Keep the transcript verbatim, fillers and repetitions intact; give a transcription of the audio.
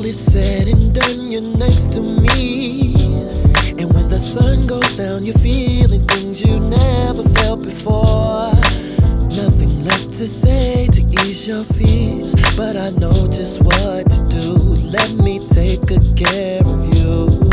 is said and done, you're next to me. And when the sun goes down, you're feeling things you never felt before. Nothing left to say to ease your fears, but I know just what to do. Let me take good care of you.